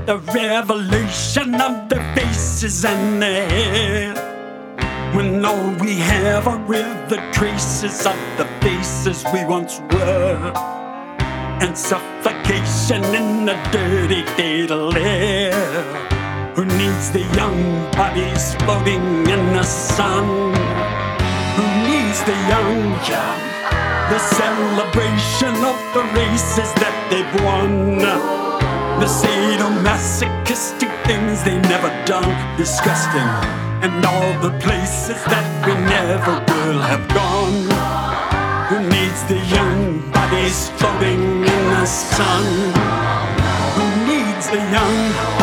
the revelation of their faces and their hair. When all we have are the traces of the faces we once were, and suffocation in the dirty fatal air. Who needs the young bodies floating in the sun? Who needs the young? The celebration of the races that they've won. The sadomasochistic things they never done. Disgusting. And all the places that we never will have gone. Who needs the young bodies floating in the sun? Who needs the young?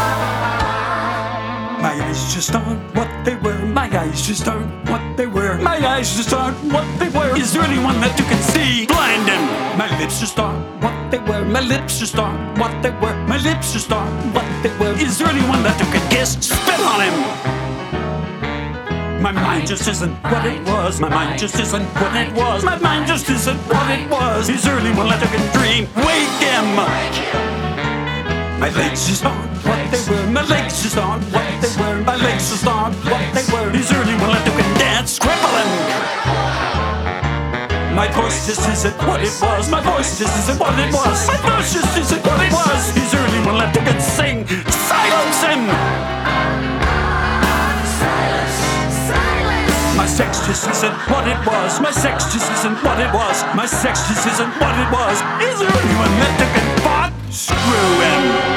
My eyes just aren't what they were. My eyes just aren't what they were. My eyes just aren't what they were. Is there anyone that you can see? Blinding. My lips just aren't what they were. My lips just aren't what they were. My lips just aren't what they were. Is there anyone that you can kiss? Spit on him. My mind just isn't what it was. My mind just isn't what it was. My mind just isn't what it was. Is there anyone that you can dream? Wake him. My legs just aren't what they were. My legs just aren't what they were. My legs just aren't what they were. Is there anyone left who can dance? Crippling. My voice just isn't what it was. My voice just isn't what it was. My voice just isn't what it was. Is there anyone left who can sing? Silence him. My sex just isn't what it was. My sex just isn't what it was. My sex just isn't what it was. Is there anyone left who can fuck? Screw him.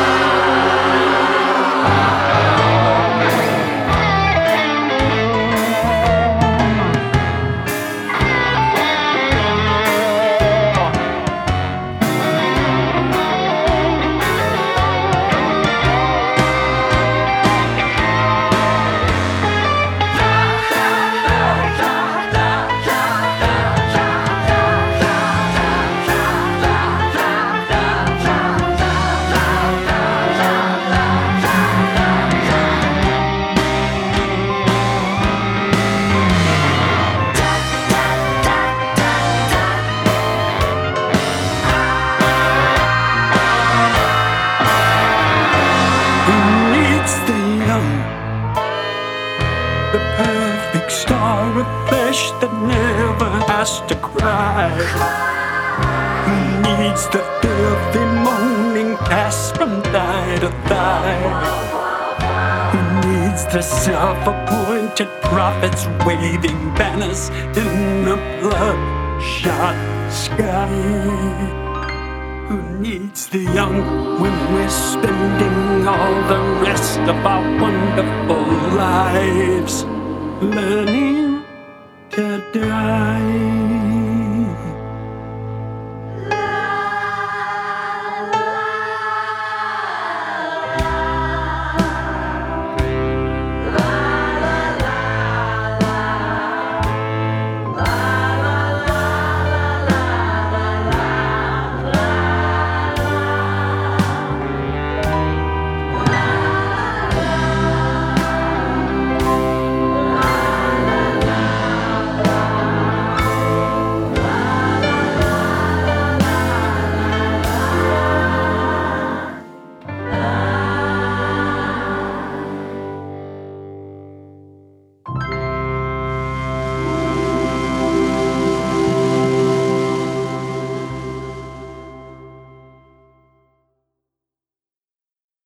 The perfect star of flesh that never has to cry. Who needs the filthy moaning pass from thigh to thigh? Who needs the self-appointed prophets waving banners in the bloodshot sky? Who needs the young when we're spending all the rest of our wonderful lives learning to die?